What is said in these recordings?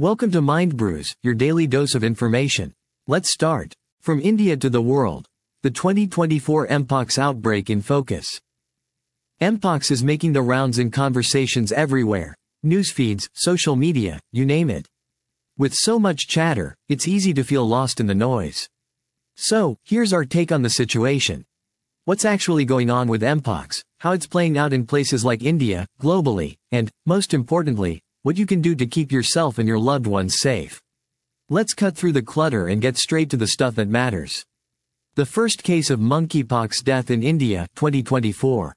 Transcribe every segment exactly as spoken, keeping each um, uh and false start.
Welcome to Mind Brews, your daily dose of information. Let's start. From India to the world. The twenty twenty-four Mpox outbreak in focus. Mpox is making the rounds in conversations everywhere. News feeds, social media, you name it. With so much chatter, it's easy to feel lost in the noise. So, here's our take on the situation. What's actually going on with Mpox, how it's playing out in places like India, globally, and, most importantly, what you can do to keep yourself and your loved ones safe. Let's cut through the clutter and get straight to the stuff that matters. The first case of monkeypox death in India, twenty twenty-four.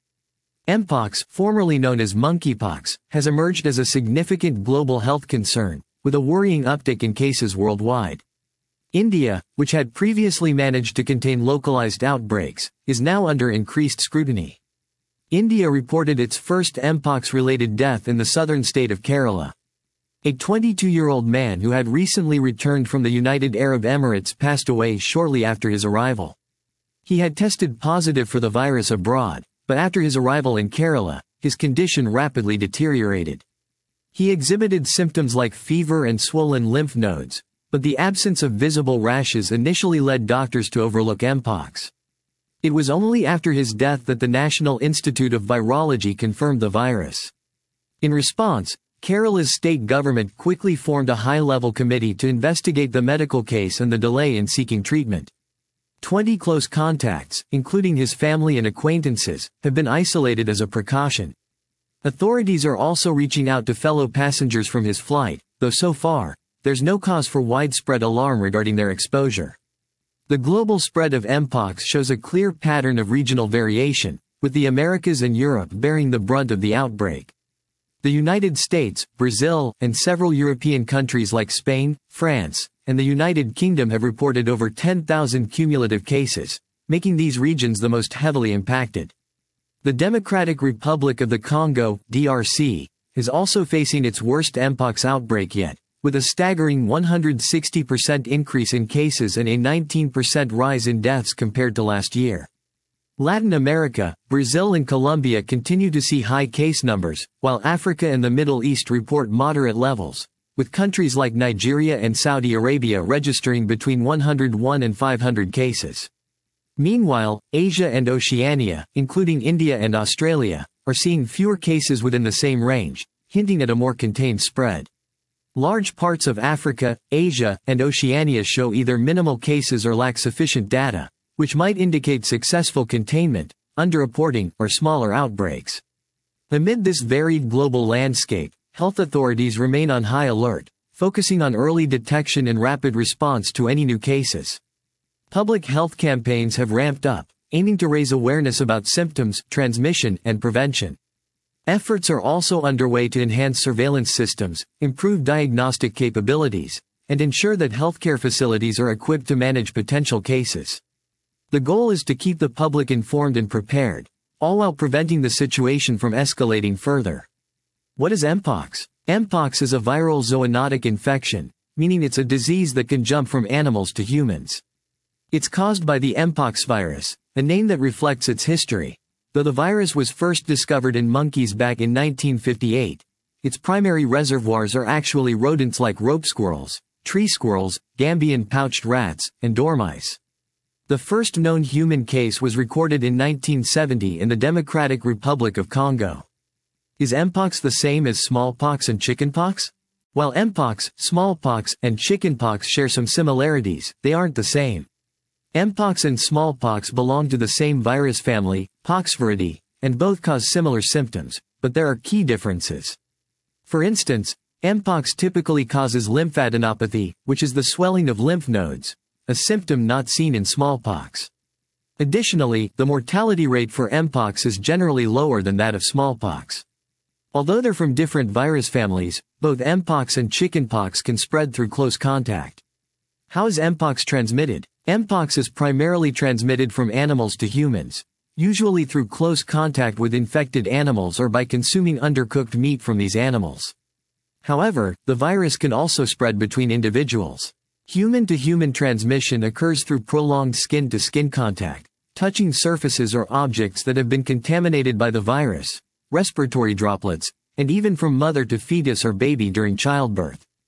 Mpox, formerly known as monkeypox, has emerged as a significant global health concern, with a worrying uptick in cases worldwide. India, which had previously managed to contain localized outbreaks, is now under increased scrutiny. India reported its first Mpox-related death in the southern state of Kerala. A twenty-two-year-old man who had recently returned from the United Arab Emirates passed away shortly after his arrival. He had tested positive for the virus abroad, but after his arrival in Kerala, his condition rapidly deteriorated. He exhibited symptoms like fever and swollen lymph nodes, but the absence of visible rashes initially led doctors to overlook Mpox. It was only after his death that the National Institute of Virology confirmed the virus. In response, Kerala's state government quickly formed a high-level committee to investigate the medical case and the delay in seeking treatment. Twenty close contacts, including his family and acquaintances, have been isolated as a precaution. Authorities are also reaching out to fellow passengers from his flight, though so far, there's no cause for widespread alarm regarding their exposure. The global spread of Mpox shows a clear pattern of regional variation, with the Americas and Europe bearing the brunt of the outbreak. The United States, Brazil, and several European countries like Spain, France, and the United Kingdom have reported over ten thousand cumulative cases, making these regions the most heavily impacted. The Democratic Republic of the Congo, D R C, is also facing its worst Mpox outbreak yet, with a staggering one hundred sixty percent increase in cases and a nineteen percent rise in deaths compared to last year. Latin America, Brazil and Colombia continue to see high case numbers, while Africa and the Middle East report moderate levels, with countries like Nigeria and Saudi Arabia registering between one hundred one and five hundred cases. Meanwhile, Asia and Oceania, including India and Australia, are seeing fewer cases within the same range, hinting at a more contained spread. Large parts of Africa, Asia, and Oceania show either minimal cases or lack sufficient data, which might indicate successful containment, underreporting, or smaller outbreaks. Amid this varied global landscape, health authorities remain on high alert, focusing on early detection and rapid response to any new cases. Public health campaigns have ramped up, aiming to raise awareness about symptoms, transmission, and prevention. Efforts are also underway to enhance surveillance systems, improve diagnostic capabilities, and ensure that healthcare facilities are equipped to manage potential cases. The goal is to keep the public informed and prepared, all while preventing the situation from escalating further. What is Mpox? Mpox is a viral zoonotic infection, meaning it's a disease that can jump from animals to humans. It's caused by the Mpox virus, a name that reflects its history. Though the virus was first discovered in monkeys back in nineteen fifty-eight, its primary reservoirs are actually rodents like rope squirrels, tree squirrels, Gambian pouched rats, and dormice. The first known human case was recorded in nineteen seventy in the Democratic Republic of Congo. Is Mpox the same as smallpox and chickenpox? While Mpox, smallpox, and chickenpox share some similarities, they aren't the same. Mpox and smallpox belong to the same virus family, Poxviridae, and both cause similar symptoms, but there are key differences. For instance, Mpox typically causes lymphadenopathy, which is the swelling of lymph nodes, a symptom not seen in smallpox. Additionally, the mortality rate for Mpox is generally lower than that of smallpox. Although they're from different virus families, both Mpox and chickenpox can spread through close contact. How is Mpox transmitted? Mpox is primarily transmitted from animals to humans, usually through close contact with infected animals or by consuming undercooked meat from these animals. However, the virus can also spread between individuals. Human-to-human transmission occurs through prolonged skin-to-skin contact, touching surfaces or objects that have been contaminated by the virus, respiratory droplets, and even from mother to fetus or baby during childbirth.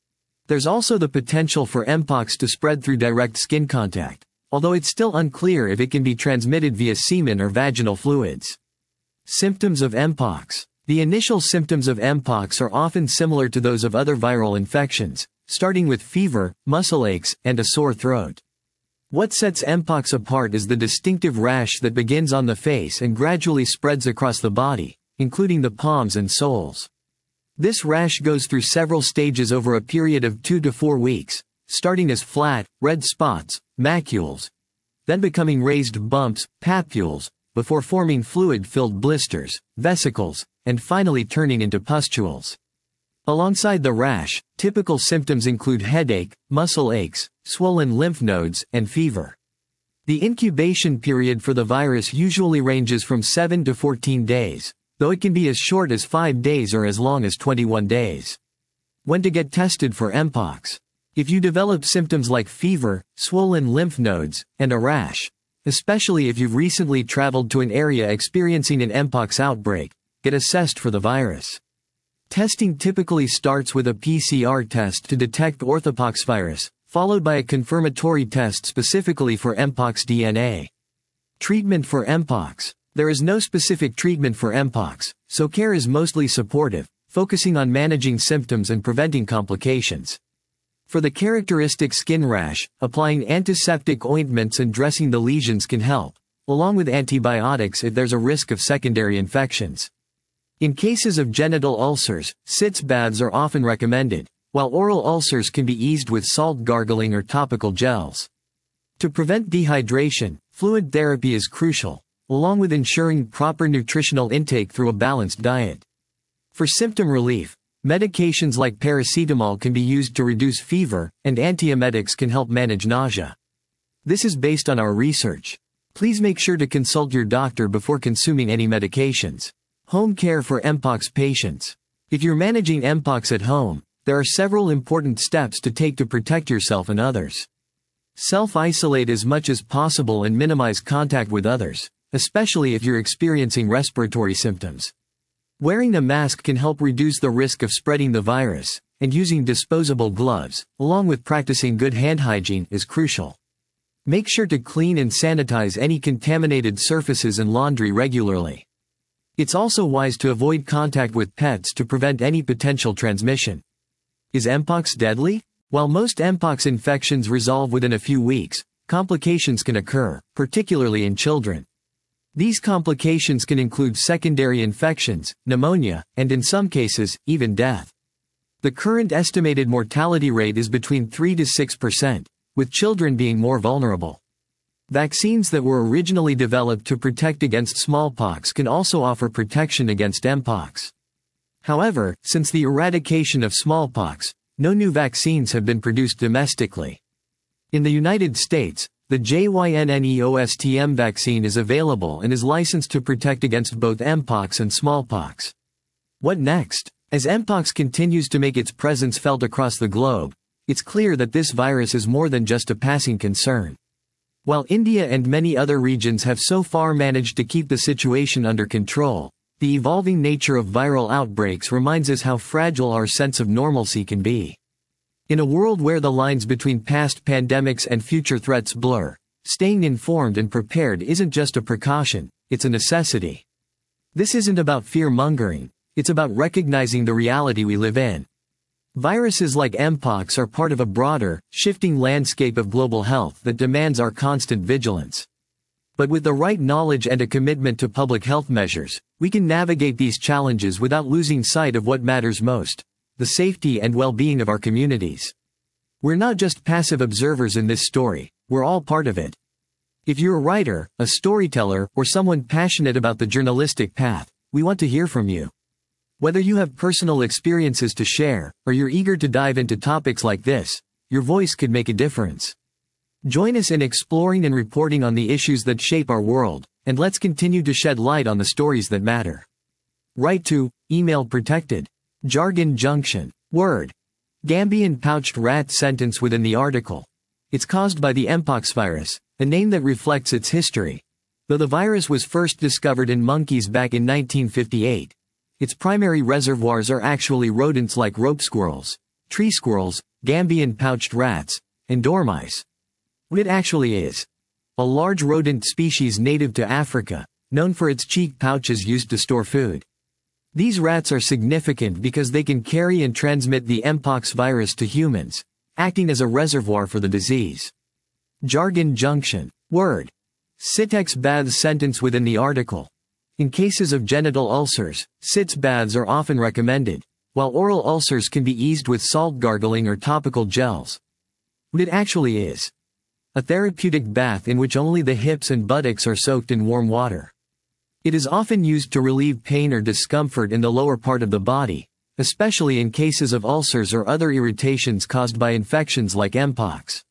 There's also the potential for Mpox to spread through direct skin contact, although it's still unclear if it can be transmitted via semen or vaginal fluids. Symptoms of Mpox. The initial symptoms of Mpox are often similar to those of other viral infections, starting with fever, muscle aches, and a sore throat. What sets Mpox apart is the distinctive rash that begins on the face and gradually spreads across the body, including the palms and soles. This rash goes through several stages over a period of two to four weeks, starting as flat, red spots, macules, then becoming raised bumps, papules, before forming fluid-filled blisters, vesicles, and finally turning into pustules. Alongside the rash, typical symptoms include headache, muscle aches, swollen lymph nodes, and fever. The incubation period for the virus usually ranges from seven to fourteen days, though it can be as short as five days or as long as twenty-one days. When to get tested for Mpox. If you develop symptoms like fever, swollen lymph nodes, and a rash, especially if you've recently traveled to an area experiencing an Mpox outbreak, get assessed for the virus. Testing typically starts with a P C R test to detect orthopoxvirus, followed by a confirmatory test specifically for Mpox D N A. Treatment for Mpox. There is no specific treatment for Mpox, so care is mostly supportive, focusing on managing symptoms and preventing complications. For the characteristic skin rash, applying antiseptic ointments and dressing the lesions can help, along with antibiotics if there's a risk of secondary infections. In cases of genital ulcers, sitz baths are often recommended, while oral ulcers can be eased with salt gargling or topical gels. To prevent dehydration, fluid therapy is crucial, along with ensuring proper nutritional intake through a balanced diet. For symptom relief, medications like paracetamol can be used to reduce fever, and antiemetics can help manage nausea. This is based on our research. Please make sure to consult your doctor before consuming any medications. Home care for Mpox patients. If you're managing Mpox at home, there are several important steps to take to protect yourself and others. Self-isolate as much as possible and minimize contact with others, especially if you're experiencing respiratory symptoms. Wearing a mask can help reduce the risk of spreading the virus, and using disposable gloves, along with practicing good hand hygiene, is crucial. Make sure to clean and sanitize any contaminated surfaces and laundry regularly. It's also wise to avoid contact with pets to prevent any potential transmission. Is Mpox deadly? While most Mpox infections resolve within a few weeks, complications can occur, particularly in children. These complications can include secondary infections, pneumonia, and in some cases, even death. The current estimated mortality rate is between three to six percent, with children being more vulnerable. Vaccines that were originally developed to protect against smallpox can also offer protection against Mpox. However, since the eradication of smallpox, no new vaccines have been produced domestically. In the United States, the J Y N N E O S T M vaccine is available and is licensed to protect against both Mpox and smallpox. What next? As Mpox continues to make its presence felt across the globe, it's clear that this virus is more than just a passing concern. While India and many other regions have so far managed to keep the situation under control, the evolving nature of viral outbreaks reminds us how fragile our sense of normalcy can be. In a world where the lines between past pandemics and future threats blur, staying informed and prepared isn't just a precaution, it's a necessity. This isn't about fear-mongering, it's about recognizing the reality we live in. Viruses like Mpox are part of a broader, shifting landscape of global health that demands our constant vigilance. But with the right knowledge and a commitment to public health measures, we can navigate these challenges without losing sight of what matters most: the safety and well-being of our communities. We're not just passive observers in this story, we're all part of it. If you're a writer, a storyteller, or someone passionate about the journalistic path, we want to hear from you. Whether you have personal experiences to share, or you're eager to dive into topics like this, your voice could make a difference. Join us in exploring and reporting on the issues that shape our world, and let's continue to shed light on the stories that matter. Write to Email Protected. Jargon Junction. Word. Gambian pouched rat sentence within the article. It's caused by the Mpox virus, a name that reflects its history. Though the virus was first discovered in monkeys back in nineteen fifty-eight, its primary reservoirs are actually rodents like rope squirrels, tree squirrels, Gambian pouched rats, and dormice. What it actually is: a large rodent species native to Africa, known for its cheek pouches used to store food. These rats are significant because they can carry and transmit the Mpox virus to humans, acting as a reservoir for the disease. Jargon junction. Word. Sitz baths sentence within the article. In cases of genital ulcers, sitz baths are often recommended, while oral ulcers can be eased with salt gargling or topical gels. What it actually is: a therapeutic bath in which only the hips and buttocks are soaked in warm water. It is often used to relieve pain or discomfort in the lower part of the body, especially in cases of ulcers or other irritations caused by infections like Mpox.